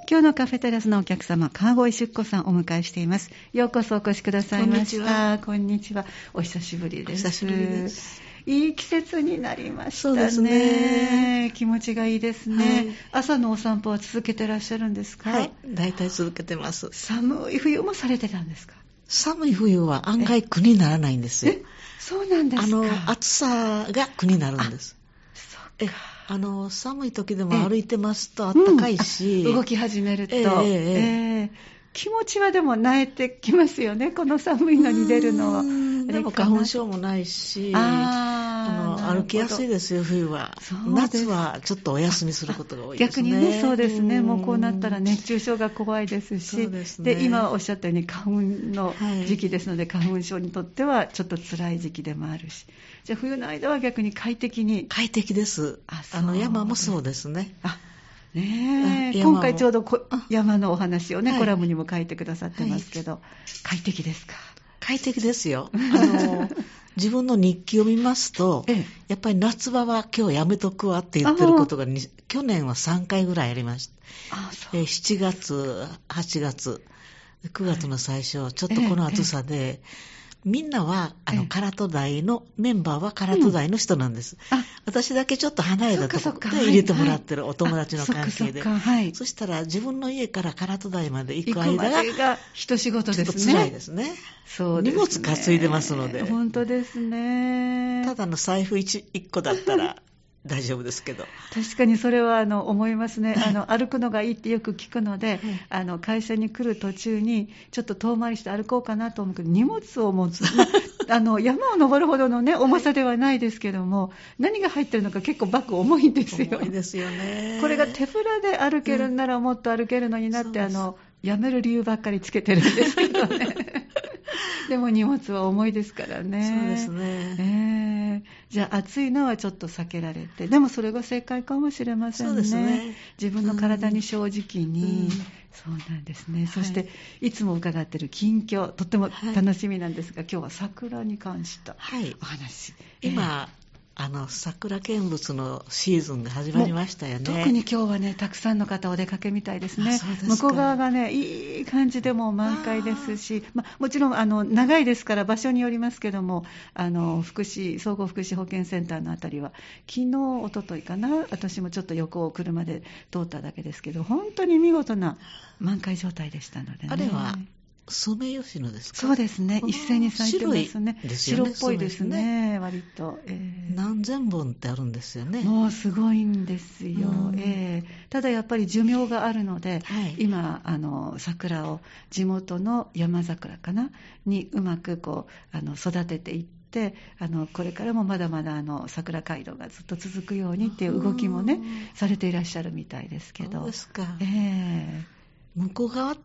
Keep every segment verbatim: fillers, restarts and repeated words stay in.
今日のカフェテラスのお客様、川越出子さんをお迎えしています。ようこそお越しくださいました。こんにちは。お久しぶりです。 お久しぶりです。 いい季節になりましたね。 そうですね。 気持ちがいいですね、はい。朝のお散歩は続けてらっしゃるんですか？ はい、大体続けてます。 寒い冬もされてたんですか？ 寒い冬は案外苦にならないんですよ。 え、そうなんですか？ あの暑さが苦になるんです。 そうか。 えあの寒い時でも歩いてますと暖かいし、 うん、動き始めると、えーえー、気持ちはでも慣れてきますよね。この寒いのに出るのは。 でも花粉症もないし、ああの歩きやすいですよ。冬は。夏はちょっとお休みすることが多いですね。 逆にね、そうですね。もうこうなったら熱中症が怖いですし、 そうですね。 で今おっしゃったように花粉の時期ですので、はい、花粉症にとってはちょっと辛い時期でもあるし、じゃあ冬の間は逆に快適に。 快適です。あ、あの山もそうですね。 あねえ、今回ちょうどこ山のお話をね、はい、コラムにも書いてくださってますけど、はい、快適ですか？ 快適ですよ。あの自分の日記を見ますと、ええ、やっぱり夏場は今日やめとくわって言ってることが去年はさんかいぐらいありました。あ、そう。えしちがつ、はちがつ、くがつの最初、はい、ちょっとこの暑さで、ええみんなはあの唐戸大のメンバーは唐戸大の人なんです、うん、私だけちょっと離れたところで入れてもらってる、はい、お友達の関係で、そ, はい、そしたら自分の家から唐戸大まで行く間がが一仕事ですね。 ちょっと辛いですね。 そうですね。 荷物担いでますので。 本当ですね。 ただの財布 1, 1個だったら大丈夫ですけど。 確かにそれはあの思いますね。あの歩くのがいいってよく聞くので、あの会社に来る途中にちょっと遠回りして歩こうかなと思うけど、荷物を持つ、まあ、あの山を登るほどの、ね、重さではないですけども、何が入ってるのか結構バッグ重いんですよ。 重いですよね。 これが手ぶらで歩けるんならもっと歩けるのになって、うん、あのやめる理由ばっかりつけてるんですけどね。でも荷物は重いですからね。 そうですね、 えー、じゃあ暑いのはちょっと避けられて、でもそれが正解かもしれませんね。 そうですね。 自分の体に正直に、うん、そうなんですね、はい、そしていつも伺っている近況、とっても楽しみなんですが、はい、今日は桜に関したお話、はい、 今、えーあの桜見物のシーズンが始まりましたよね。 特に今日はね、たくさんの方お出かけみたいですね。 そうですか。 向こう側がね、いい感じでもう満開ですし、ま、もちろんあの長いですから場所によりますけども、あの福祉総合福祉保健センターのあたりは昨日一昨日かな、私もちょっと横を車で通っただけですけど、本当に見事な満開状態でしたのでね。 あれはソメイヨシノですか？ そうですね、一斉に咲いてますね。 白いですよね。 白っぽいですね、割と、えー、 何千本ってあるんですよね。 もうすごいんですよ、えー、ただやっぱり寿命があるので、はい、今あの桜を地元の山桜かなにうまくこうあの育てていって、あのこれからもまだまだあの桜街道がずっと続くようにっていう動きもねされていらっしゃるみたいですけど。 そうですか、 えー、向こう側って、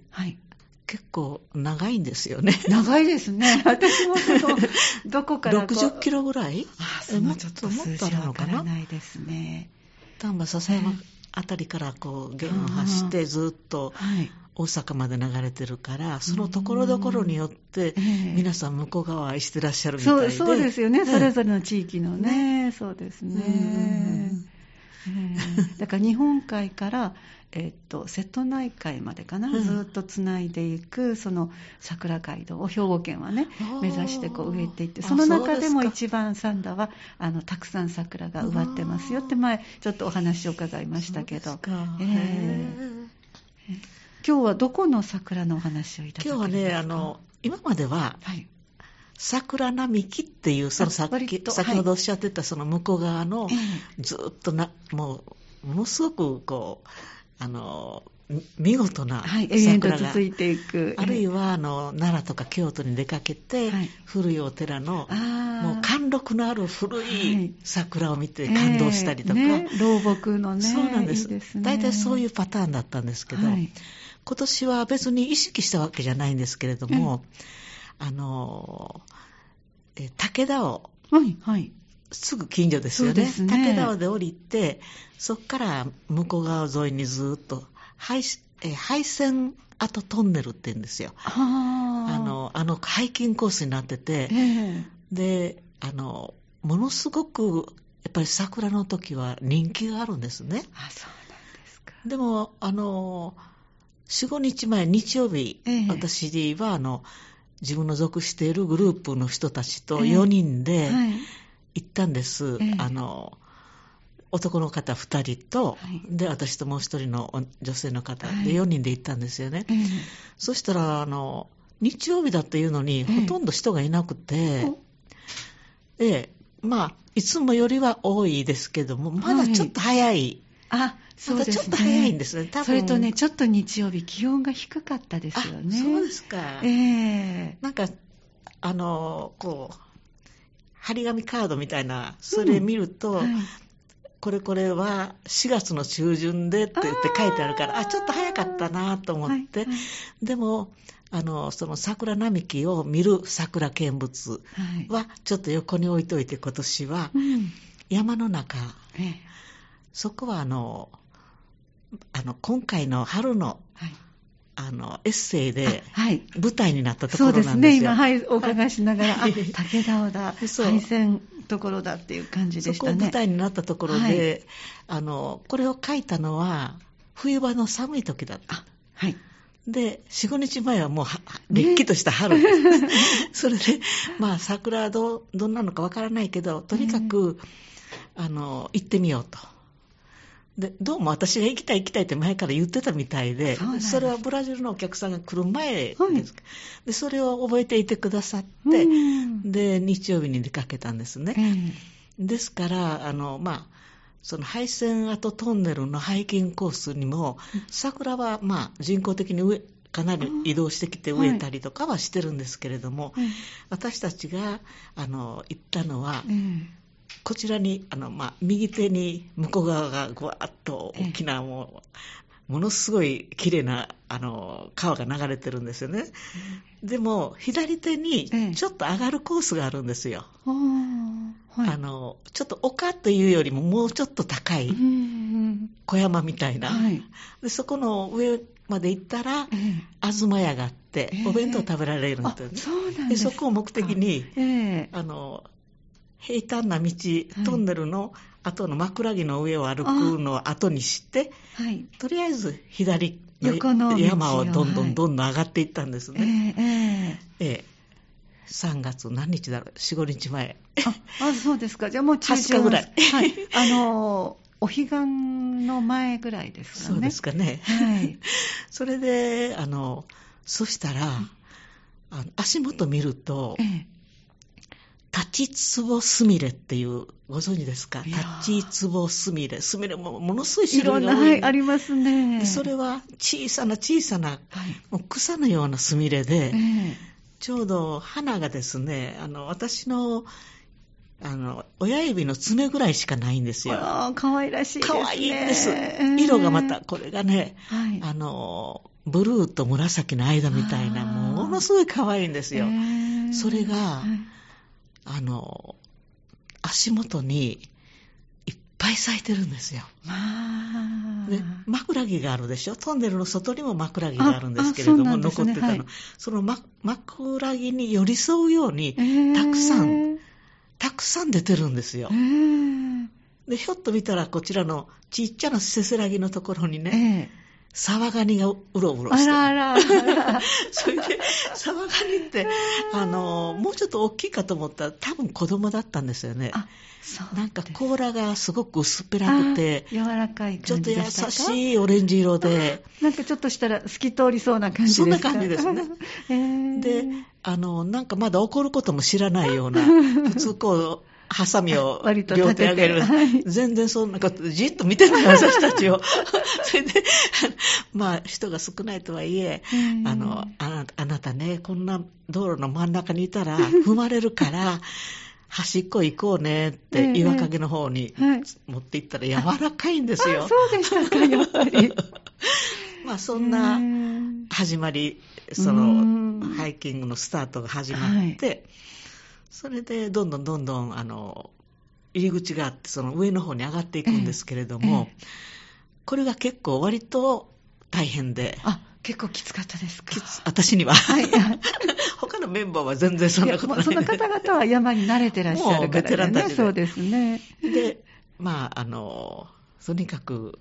はい結構長いんですよね。 長いですね。私もそのどこからこうろくじゅっキロぐらい？ あ、そのちょっと数字はわからないですね。 丹波篠山あたりからこう弦を走ってずっと大阪まで流れてるから、そのところどころによって皆さん向こう側を愛してらっしゃるみたいで。 そう、そうですよね。それぞれの地域のね。ね、そうですね。えー、だから日本海から、えー、っと瀬戸内海までかな、うん、ずっとつないでいくその桜街道を兵庫県はね目指してこう植えていって、その中でも一番三田はあのたくさん桜が植わってますよって前ちょっとお話を伺いましたけど、えーえー、今日はどこの桜のお話をいただけるんですか？ 今日はね、あの今までは、はい桜並木っていうそのさっき先ほどおっしゃってたその向こう側のずっとなもうものすごくこうあの見事な桜が続いていく、 あるいはあの奈良とか京都に出かけて、はい、古いお寺のもう貫禄のある古い桜を見て感動したりとか、 はいね、老木のね、 そうなんです。 いいですね、 大体そういうパターンだったんですけど、はい、今年は別に意識したわけじゃないんですけれども、あのえ武田を、はいはい、すぐ近所ですよ ね, ですね武田をで降りて、そこから向こう側沿いにずっと廃え廃線跡トンネルって言うんですよ。あのあのハイキングコースになってて、えー、であのものすごくやっぱり桜の時は人気があるんですね。 あ、そうなんですか。 でもあのよん、ごにちまえ日曜日、 ええ、 私はあの自分の属しているグループの人たちとよにんで行ったんです、ええ、あの男の方ふたりと、はい、で私ともうひとりの女性の方でよにんで行ったんですよね、はい、そしたらあの日曜日だっていうのに、ええ、ほとんど人がいなくて、でまあいつもよりは多いですけどもまだちょっと早い、 はい、あそうですね、 まだちょっと早いんですね。多分それとねちょっと日曜日気温が低かったですよね。 あそうですか、 えー、 なんかあのこう張り紙カードみたいなそれ見ると、うんはい、これこれはしがつの中旬でって言って書いてあるからあちょっと早かったなと思って、はいはい、でもあのその桜並木を見る桜見物はちょっと横に置いといて今年は山の中、うんええ、そこはあのあの今回の春の、はい、あのエッセイで舞台になったところなんですよ。 そうですね今、はい、お伺いしながら、はい、あ武田尾田敗戦ところだっていう感じでしたね。 そこ舞台になったところで、はい、あのこれを書いたのは冬場の寒い時だった。はいで、よん、ごにちまえはもうれっきとした春です、ね、それで、まあ桜はどう、どんなのかわからないけど、とにかく、あの、行ってみようと。で、どうも私が行きたい行きたいって前から言ってたみたいで、 そ, でそれはブラジルのお客さんが来る前です、はい、で、それを覚えていてくださって、で、日曜日に出かけたんですね。ですから、あの、まあ、その廃線跡トンネルのハイキングコースにも桜はまあ人工的に上かなり移動してきて植えたりとかはしてるんですけれども、はい、私たちがあの行ったのは、うん、こちらにあの、まあ、右手に向こう側がぐわっと大きなもうものすごい綺麗なあの川が流れてるんですよね、うん、でも左手にちょっと上がるコースがあるんですよ、はい、あのちょっと丘というよりももうちょっと高い小山みたいな、はい、でそこの上まで行ったら、えー、東屋があって、えー、お弁当食べられるんですよね、 そうなんですか。 でそこを目的に、えー、あの平坦な道、トンネルの後の枕木の上を歩くのを後にして、はい、とりあえず左の山をどんどんどんどん上がっていったんですね、えーえーえーさんがつ何日だろう、よん、ごにちまえ。 あ、あそうですか。じゃあもう中旬はつかぐらい。 はい。あの、お彼岸の前ぐらいですかね。 そうですかね。はい。それで、あの、そしたら、あの足元見ると、ええ、立ちつぼすみれっていう、ご存知ですか？立ちつぼすみれ。すみれもものすごい種類が多い。いろんな、はい、 ありますね。 でそれは小さな小さな、はい、もう草のようなすみれで、ええちょうど花がですね、あの私のあの親指の爪ぐらいしかないんですよ。 あら、可愛らしいですね。 可愛いんです。色がまたこれがね、はい、あのブルーと紫の間みたいなものすごい可愛いんですよ。それが、はい、あの足元にいっぱい咲いてるんですよ。で枕木があるでしょ。トンネルの外にも枕木があるんですけれども、ね、残ってたの、はい、その、ま、枕木に寄り添うようにたくさんたくさん出てるんですよ。でひょっと見たらこちらのちっちゃなせせらぎのところにね、サワガニがうろうろしてる。あらあらあらそれでサワガニってあのもうちょっと大きいかと思ったら多分子供だったんですよね。あそうなんか甲羅がすごく薄っぺらくて柔らかい感じでしたか？ ちょっと優しいオレンジ色でなんかちょっとしたら透き通りそうな感じですか？ そんな感じですね、えー、であのなんかまだ怒ることも知らないような普通こうハサミを両手上げる、はい、全然そんなことでじっと見てた私たちをそれでまあ人が少ないとはいえあの あ, なあなたねこんな道路の真ん中にいたら踏まれるから端っこ行こうねって岩陰の方に持って行ったら柔らかいんですよ。 あそうでしたかやっぱりまあそんな始まりそのハイキングのスタートが始まって、はい、それでどんどんどんどんあの入り口があってその上の方に上がっていくんですけれども、えええ、これが結構割と大変で。 あ結構きつかったですか？ 私には、はい、他のメンバーは全然そんなことない。 その方々は山に慣れてらっしゃるからね。もうベテランたちで。そうですね。 でまああのとにかく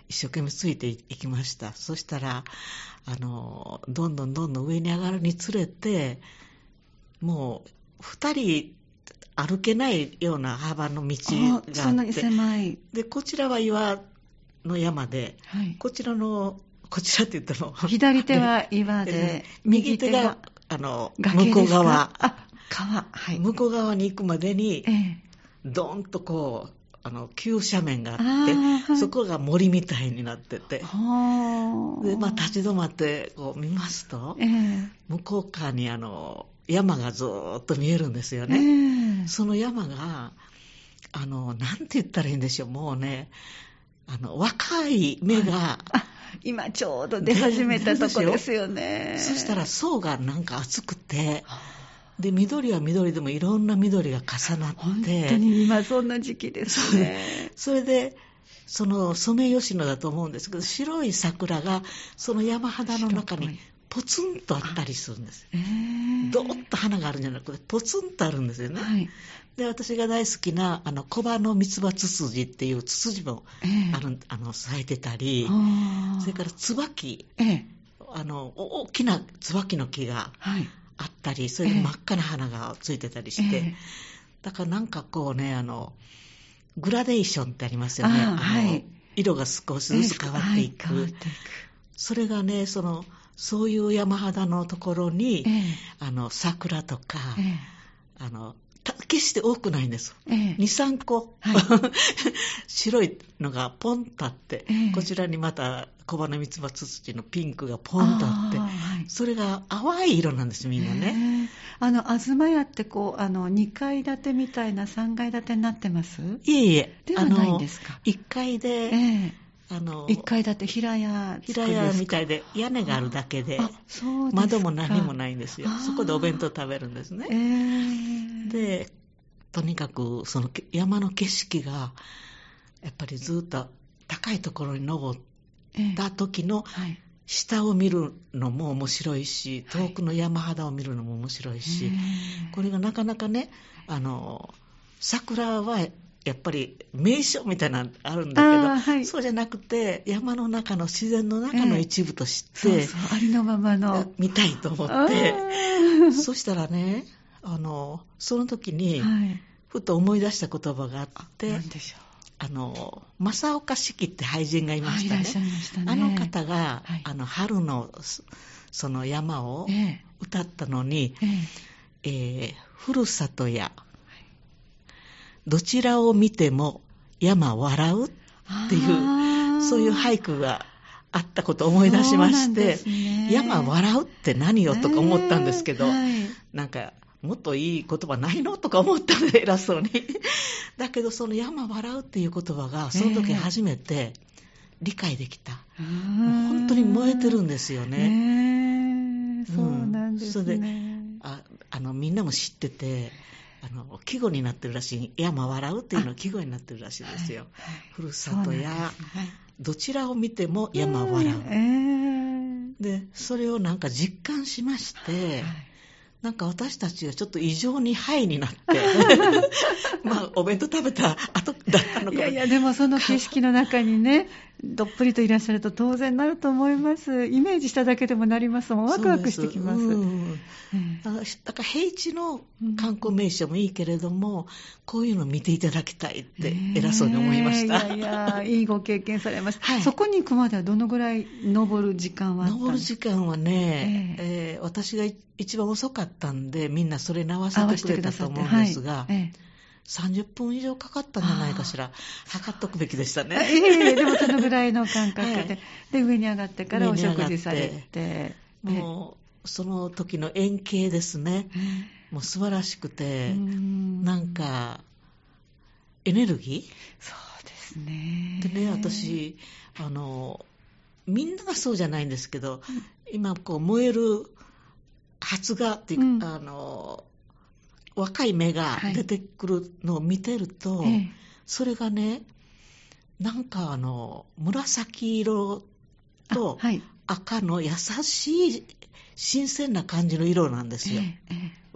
一生懸命ついていきました。そしたらあのどんどんどんどん上に上がるにつれて、もう二人歩けないような幅の道があって、 そんなに狭い。 でこちらは岩の山で、 はい、 こちらのこちらって言っても左手は岩で、 右手があの崖ですか？ 向こう側、 あ、川、はい、 向こう側に行くまでに、 ええ、 ドーンとこうあの急斜面があって、 はい、 そこが森みたいになってて、で、まあ、立ち止まってこう見ますと、ええ、向こう側にあの山がずーっと見えるんですよね。ええ、その山があのなんて言ったらいいんでしょう、もうね、あの若い芽が、はい、 今ちょうど出始めたとこですよね。 そしたら層がなんか厚くて、で緑は緑でもいろんな緑が重なって、 本当に今そんな時期ですね。 それでそのソメイヨシノだと思うんですけど、白い桜がその山肌の中にポツンとあったりするんです。えー、ドーッと花があるんじゃなくてポツンとあるんですよね。はい、で私が大好きなあのコバの三つ葉ツツジっていうツツジもある、えー、あの咲いてたり、それから椿、えー、あの大きな椿の木があったり、それで真っ赤な花がついてたりして、えー、だからなんかこうね、あのグラデーションってありますよね。あの、はい、色が少しずつ変わっていく、えーはい、変わっていく。それがね、そのそういう山肌のところに、えー、あの桜とか、えー、あの決して多くないんです、えー、にさんこ、はい、白いのがポンとあって、えー、こちらにまたコバのミツバツツジのピンクがポンとあって、はい、それが淡い色なんですみんなね。 えー、あの東屋ってこうあのにかい建てみたいなさんがい建てになってます？ いえいえ、 ではないんですか？ いっかいで、えーあのいっかい建て平屋平屋みたいで屋根があるだけで、窓も何もないんですよ。そこでお弁当食べるんですね。えー、でとにかくその山の景色がやっぱりずっと高いところに登った時の下を見るのも面白いし、遠くの山肌を見るのも面白いし、これがなかなかね、あの桜はやっぱり名所みたいなのあるんだけど、はい、そうじゃなくて山の中の自然の中の一部として、えー、 そうそうありのままの見たいと思ってそしたらね、あのその時に、はい、ふと思い出した言葉があって、 何でしょう、 あの正岡子規って俳人がいましたね。 いらっしゃいましたね。 あの方が、はい、あの春のその山を歌ったのに、えーえー、ふるさとやどちらを見ても山笑うっていうそういう俳句があったことを思い出しまして、ね、山笑うって何よとか思ったんですけど、えーはい、なんかもっといい言葉ないのとか思ったので偉そうにだけどその山笑うっていう言葉がその時初めて理解できた、えー、もう本当に燃えてるんですよね、 えー、そうなんですね、うん、それでああのみんなも知っててあの季語になってるらしい、山笑うっていうのは季語になってるらしいですよ、はい、ふるさとや、はい、どちらを見ても山笑う、えー、でそれをなんか実感しまして、はい、なんか私たちはちょっと異常にハイになってまあお弁当食べた後だったのかも。 いやいやでもその景色の中にねどっぷりといらっしゃると当然なると思います。イメージしただけでもなりますもん。ワクワクしてきます。うん、 だから平地の観光名所もいいけれども、うん、こういうのを見ていただきたいって偉そうに思いました、 えー、いやいやいいご経験されました、はい、そこに行くまではどのぐらい登る時間はあったんですか？ 登る時間はね、えーえー、私が一番遅かったんでみんなそれに合わせてくれたと思うんですが、はい、えーさんじゅっぷん以上かかったんじゃないかしら。測っとくべきでしたね。 いえいえ、でもそのぐらいの感覚で、はい、で上に上がってからお食事されて、 もうその時の円形ですね、もう素晴らしくて、んなんかエネルギー、 そうですね。 でね、私あのみんながそうじゃないんですけど、うん、今こう燃える発芽っていうか、うん、あの若い芽が出てくるのを見てると、はい、それがね、なんかあの紫色と赤の優しい新鮮な感じの色なんですよ、ええ、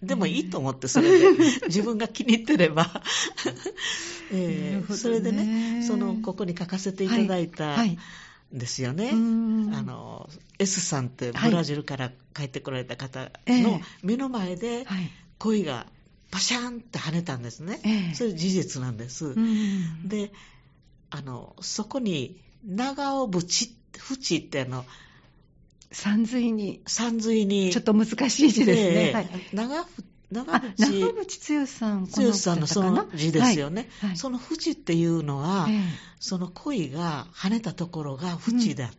でもいいと思って、それで自分が気に入ってれば、えー、それでね、そのここに書かせていただいたんですよね、はいはい、あの S さんってブラジルから帰ってこられた方の目の前で鯉がパシャンって跳ねたんですね、えー、それ事実なんです、であのそこに長尾淵ってあの山水に山水にちょっと難しい字ですね、 えーはい、長長渕長渕剛さん剛さんのその字ですよね、 はいはい、 その淵っていうのは、 えー、 その鯉が跳ねたところが淵であって、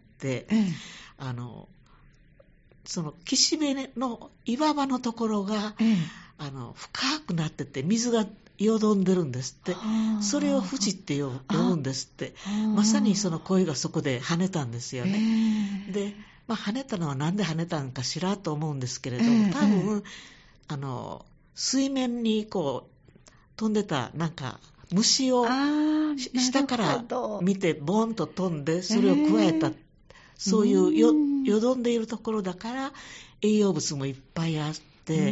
うんえー、あのその岸辺の岩場のところが、えー、あの深くなってて水がよどんでるんですって、それを淵って呼ぶんですって、まさにその鯉がそこで跳ねたんですよね、えー、で、まあ、跳ねたのはなんで跳ねたんかしらと思うんですけれども、えー、多分、えー、あの水面にこう飛んでたなんか虫を下から見てボンと飛んでそれを加えた、えー、そういうよ、よどんでいるところだから栄養物もいっぱいあって、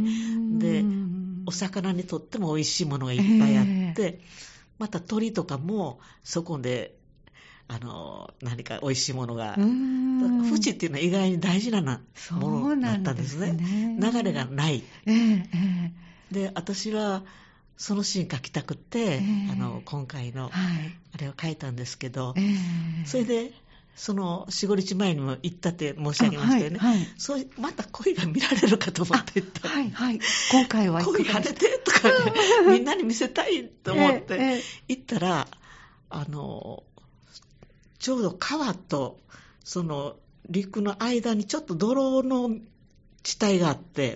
でお魚にとっても美味しいものがいっぱいあって、えー、また鳥とかもそこであの何か美味しいものが、淵っていうのは意外に大事なものだったんですね。流れがない、えーえー、で私はそのシーン書きたくて、えー、あの今回のあれを書いたんですけど、えー、それでその よん、ごにちまえにも行ったって申し上げましたよね、はいはい、そうまた鯉が見られるかと思って行った、 はいはい、今回は鯉跳ねてとか、ね、みんなに見せたいと思って行ったら、えー、あのちょうど川とその陸の間にちょっと泥の地帯があって、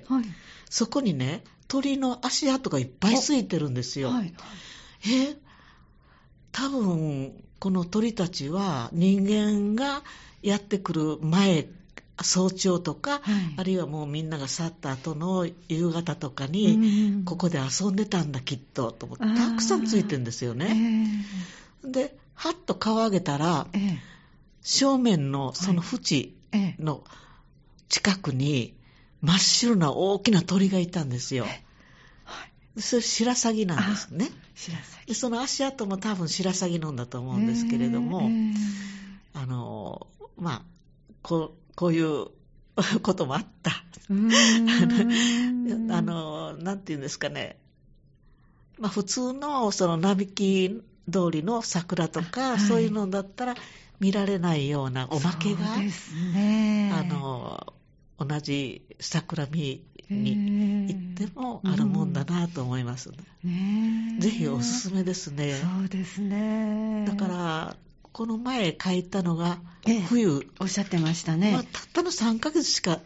はい、そこにね鳥の足跡がいっぱいついてるんですよ、はいはい、え多分この鳥たちは人間がやってくる前早朝とか、はい、あるいはもうみんなが去った後の夕方とかにここで遊んでたんだきっとと思ってたくさんついてるんですよね、えー、ではっと顔上げたら、ええ、正面のその淵の近くに真っ白な大きな鳥がいたんですよ、えはい、それシラサギなんですね。 シラサギでその足跡も多分シラサギのんだと思うんですけれども、えー、あのまあこう、こういうこともあったうーんあのなんていうんですかね、まあ、普通のその並木通りの桜とか、はい、そういうのだったら見られないようなおまけが、 そうですね、 あの同じ桜見に行ってもあるもんだなと思います、ね、ぜひおすすめですね。 そうですね。 だからこの前書いたのが冬、ええ、 おっしゃってましたね、 まあ、たったのさんかげつしか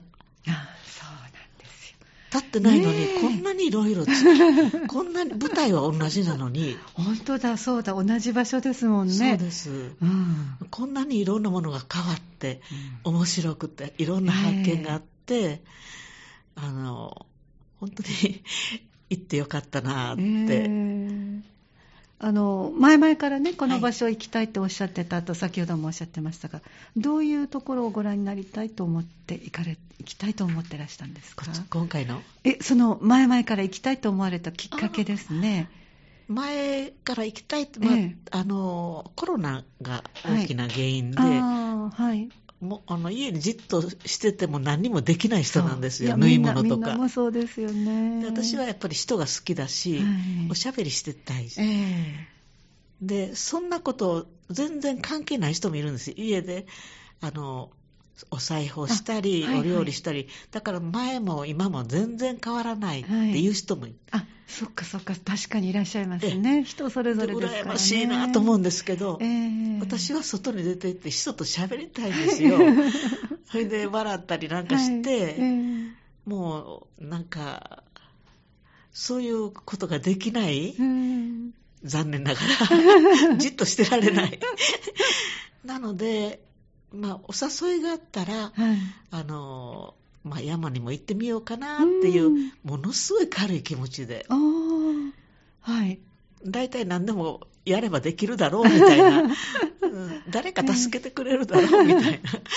経ってないのに、ね、こんなにいろいろこんなに舞台は同じなのに本当だそうだ同じ場所ですもんね。 そうです、うん、こんなにいろんなものが変わって、うん、面白くていろんな発見があって、えー、あの本当に行ってよかったなって、えーあの前々からねこの場所行きたいっておっしゃってたと、はい、先ほどもおっしゃってましたが、どういうところをご覧になりたいと思って行かれ行きたいと思ってらしたんですか？ 今回のえその前々から行きたいと思われたきっかけですね。 前から行きたいって、まあええ、あのコロナが大きな原因で、はいあはいもうあの家にじっとしてても何にもできない人なんですよ。縫い物とか。みんなもそうですよね。 で私はやっぱり人が好きだし、はい、おしゃべりしてたいし、えー、でそんなこと全然関係ない人もいるんですよ。家であのお裁縫したり、はいはい、お料理したり、だから前も今も全然変わらないっていう人もいる、 はい、あそっかそっか確かにいらっしゃいますね。人それぞれですからね。 羨ましいなと思うんですけど、えー、私は外に出て行って人と喋りたいんですよそれで笑ったりなんかして、はいえー、もうなんかそういうことができない、うん、残念ながらじっとしてられないなのでまあ、お誘いがあったら、はいあのまあ、山にも行ってみようかなっていう、うん、ものすごい軽い気持ちで、はい、だいたい何でもやればできるだろうみたいな、うん、誰か助けてくれるだろうみたいな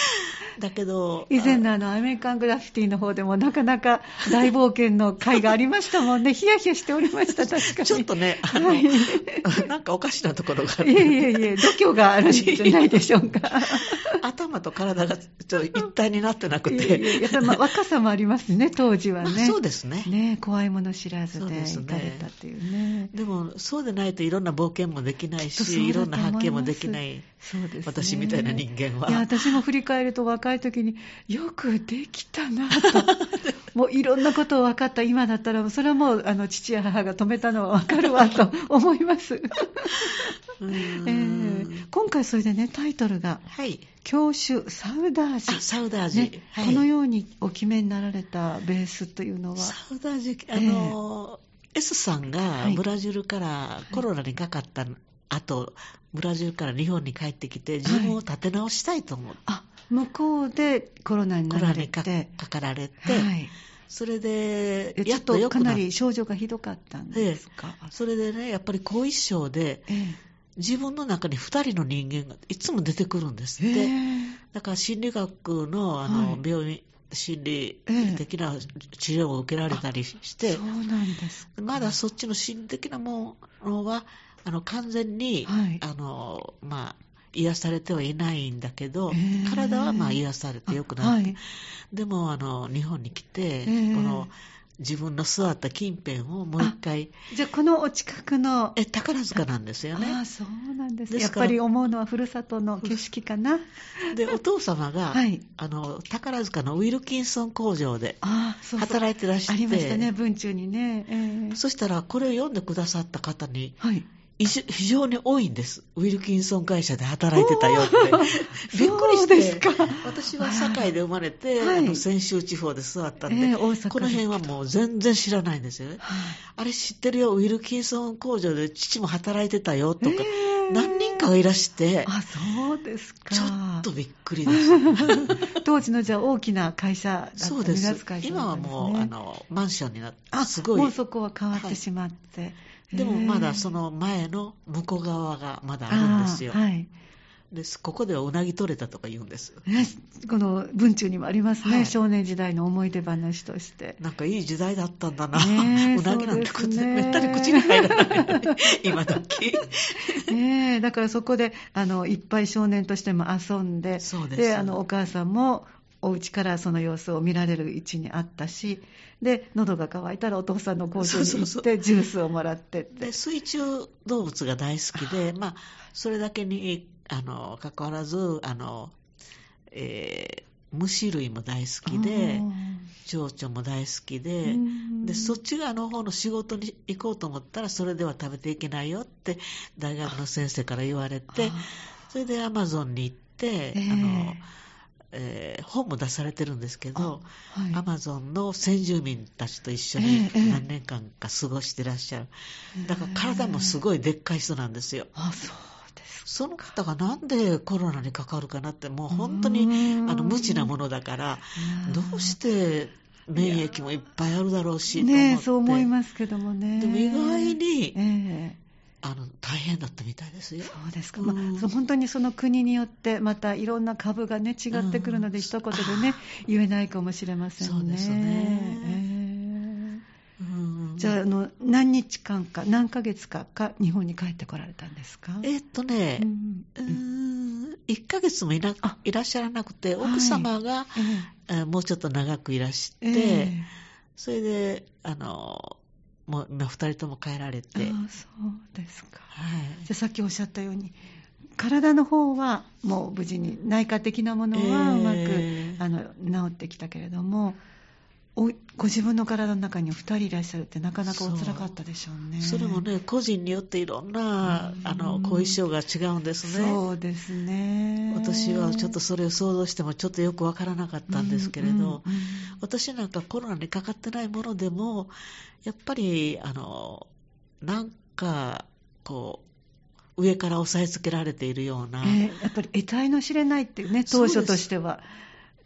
だけど以前のあのアメリカングラフィティの方でもなかなか大冒険の会がありましたもんね。ヒヤヒヤしておりました。確かにちょっとね、あの、はい、なんかおかしなところがある。 いえいえいえ、度胸があるんじゃないでしょうか。 頭と体がちょっと一体になってなくて。いやいややっぱり、まあ、若さもありますね、当時はね。 まあ、そうですね。 ね、怖いもの知らずで行かれたっていうね。 でも、そうでないといろんな冒険もできないし、いろんな発見もできない。 そうですね。 私みたいな人間は。 いや、私も振り返ると若い時によくできたなと。もういろんなことを分かった今だったら、それはもうあの父や母が止めたのは分かるわと思います。うーん、えー、今回それでね、タイトルが、はい、郷愁サウダージ。 あ、サウダージ、 ね、はい、このようにお決めになられたベースというのは。 サウダージ、あの、えー、S さんがブラジルからコロナにかかった後、はい、ブラジルから日本に帰ってきて自分を立て直したいと思って、はい、 あ、向こうでコロナになられて、 コロナに か, かかられて、はい、それでやっとかなり症状がひどかったんですか。 ええ、それでね、やっぱり後遺症で、ええ、自分の中にふたりの人間がいつも出てくるんですって、ええ、だから心理学 の, あの、はい、病院心理的な治療を受けられたりして、ええ、 そうなんですか。 まだそっちの心理的なものはあの完全に、はい、あのまあ、癒されてはいないんだけど、えー、体はまあ癒されてよくなって、はい、でもあの日本に来て、えー、この自分の座った近辺をもう一回。 じゃあこのお近くのえ宝塚なんですよね。 ああ、そうなんです。やっぱり思うのはふるさとの景色かな。 でお父様が、はい、あの宝塚のウィルキンソン工場で働いてらっしゃって、 ありましたね、文中にね、えー、 そしたらこれを読んでくださった方に、はい、非常に多いんです。ウィルキンソン会社で働いてたよってびっくりして。 ですか。 私は堺で生まれて、はい、あの泉州地方で育ったんで、えー、大阪この辺はもう全然知らないんですよね、はい、あれ知ってるよ、ウィルキンソン工場で父も働いてたよとか、えー、何人かがいらして、 あ、そうですか。 ちょっとびっくりです当時のじゃあ大きな会社だった。 そうです。今はもうあのマンションになって、 あ、 すごいもうそこは変わってしまって、はい、 でもまだその前の向こう側がまだあるんですよ。はい、です。ここではうなぎ取れたとか言うんです。 ね、この文中にもありますね、はい、少年時代の思い出話として。 なんかいい時代だったんだな。ね、うなぎなんて口、ね、めったに口に入らない今時。 ね、だからそこであのいっぱい少年としても遊んで、そうです。であのお母さんもお家からその様子を見られる位置にあったし、で喉が渇いたらお父さんの工場に行ってジュースをもらってって。 で水中動物が大好きで、まあ、それだけにあの関わらずあの、えー、虫類も大好きで、蝶々も大好きで、でそっち側の方の仕事に行こうと思ったらそれでは食べていけないよって大学の先生から言われて、それでアマゾンに行って、えー、あのえー、本も出されてるんですけど、はい、アマゾンの先住民たちと一緒に何年間か過ごしてらっしゃる、えー、だから体もすごいでっかい人なんですよ。 あ、そうですか。 その方がなんでコロナにかかるかなって、もう本当にあの無知なものだから、どうして免疫もいっぱいあるだろうしと思って、 ね、そう思いますけどもね。 でも意外に、 えーあの大変だったみたいですよ。 そうですか、まあ、そう本当にその国によってまたいろんな株がね違ってくるので、一言でね言えないかもしれませんね。 そうですね、えー、うん、じゃあ、あの何日間か何ヶ月かか日本に帰ってこられたんですか。 えー、っとね、うん、うーんいっかげつも い, ないらっしゃらなくて、奥様が、はい、えー、もうちょっと長くいらして、えー、それであのもう今ふたりとも帰られて。ああ、そうですか、はい、じゃあさっきおっしゃったように体の方はもう無事に内科的なものはうまく、えー、あの治ってきたけれども、おご自分の体の中にふたりいらっしゃるってなかなかお辛かったでしょうね。 それもね、個人によっていろんなあの後遺症が違うんですね。 そうですね。 私はちょっとそれを想像してもちょっとよくわからなかったんですけれど、うんうんうん、私なんかコロナにかかってないものでもやっぱりあのなんかこう上から押さえつけられているような、 えー、やっぱり得体の知れないっていうね、当初としては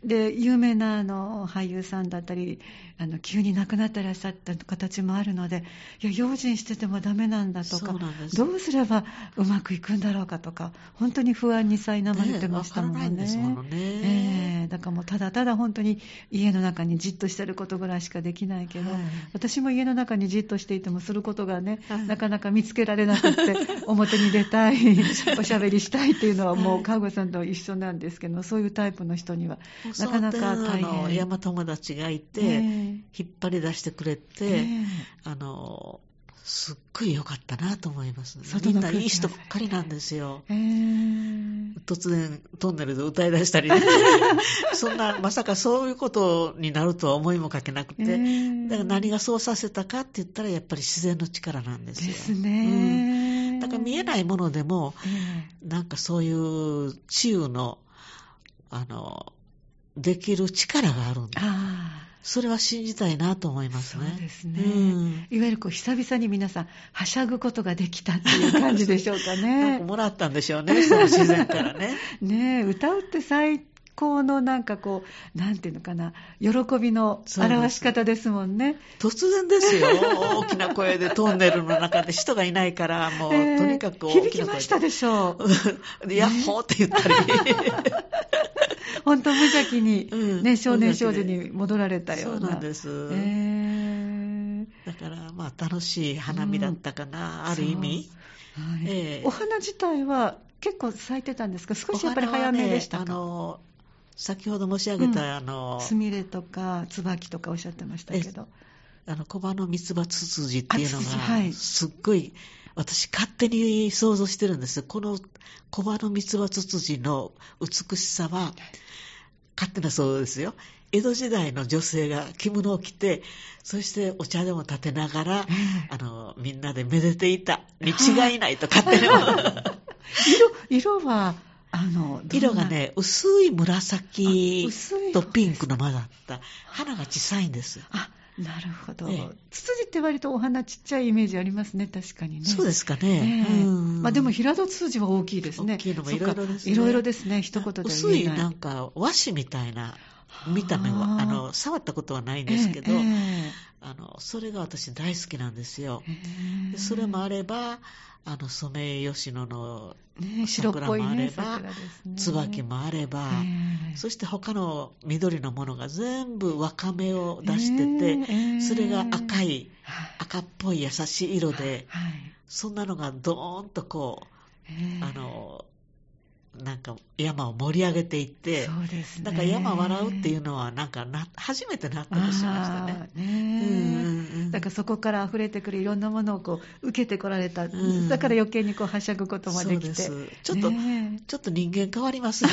で有名なあの俳優さんだったりあの急に亡くなってらっしゃった形もあるので、いや用心しててもダメなんだとか、どうすればうまくいくんだろうかとか、本当に不安に苛まれてましたもんね。 わからないんですものね、 えー、だからもうただただ本当に家の中にじっとしてることぐらいしかできないけど、はい、私も家の中にじっとしていてもすることがね、はい、なかなか見つけられなくって表に出たいおしゃべりしたいっていうのはもう川越さんと一緒なんですけど、そういうタイプの人にはなかなか大変。 山友達がいて、えー、引っ張り出してくれて、えー、あのすっごい良かったなと思います、ね、みんないい人ばっかりなんですよ、えー、突然トンネルで歌い出したり、ね、そんなまさかそういうことになるとは思いもかけなくて、えー、だから何がそうさせたかって言ったらやっぱり自然の力なんですよ。 ですね、 うん、だから見えないものでも、えー、なんかそういう治癒のあのできる力があるんだ。あ、それは信じたいなと思いますね。 そうですね、うん、いわゆるこう久々に皆さんはしゃぐことができたっていう感じでしょうかね。 なんかもらったんでしょうね、その自然からね。 ねえ、歌うって最高のなんかこうなんていうのかな、喜びの表し方ですもんね。 突然ですよ、大きな声でトンネルの中で人がいないからもう、えー、とにかく大きな声で響きましたでしょう。ヤッホーって言ったり。 本当無邪気に、うんね、少年少女に戻られたような。 そうなんです、えー、だからまあ楽しい花見だったかな、うん、ある意味、 はい、えー、お花自体は結構咲いてたんですか？少しやっぱり早めでしたか？ ね、あの先ほど申し上げた、うん、あのスミレとか椿とかおっしゃってましたけど、 あの小葉の三つ葉ツツジっていうのが、はい、すっごい私勝手に想像してるんです。この小葉の三つ葉ツツジの美しさは勝手な想像ですよ。江戸時代の女性が着物を着て、そしてお茶でも立てながら、あのみんなでめでていたに違いないと勝手に色, 色はあの色がね、薄い紫とピンクの混ざった花が小さいんです。 あ、なるほど、ね、ツツジって割とお花ちっちゃいイメージありますね。確かにね。 そうですかね、えーうん、まあ、でも平戸ツツジは大きいですね。 大きいのもいろいろですね。 いろいろですね、一言では言えない。 薄いなんか和紙みたいな見た目はあの触ったことはないんですけど、えーえー、あのそれが私大好きなんですよ、えー、でそれもあればあのソメイヨシノの桜もあれば、ねね、椿もあれば、えー、そして他の緑のものが全部わかめを出してて、えー、それが赤い、赤っぽい優しい色で、はい、そんなのがドーンとこう、えー、あのなんか山を盛り上げていって、そうですね、だから山笑うっていうのはなんかな初めて納得しましたね。ね、 うん、だからそこから溢れてくるいろんなものをこう受けてこられた、うん、だから余計にこうはしゃぐこともできて、 そうです。ちょっと、ね、ちょっと人間変わりますよ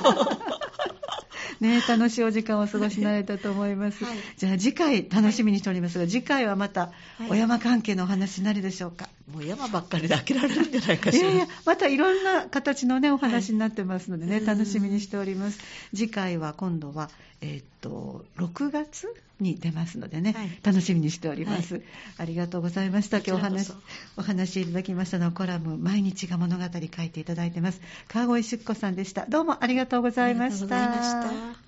ね、楽しいお時間をお過ごしになれたと思います、はい、じゃあ次回楽しみにしておりますが、次回はまたお山関係のお話になるでしょうか？ もう山ばっかりで飽きられるんじゃないかしら。いやいや、 またいろんな形のねお話になってますのでね、はい、楽しみにしております。次回は今度は、えー、っとろくがつに出ますのでね、はい、楽しみにしております、はい、ありがとうございました。今日お話お話いただきましたのコラム毎日が物語書いていただいてます川越出子さんでした。どうもありがとうございました。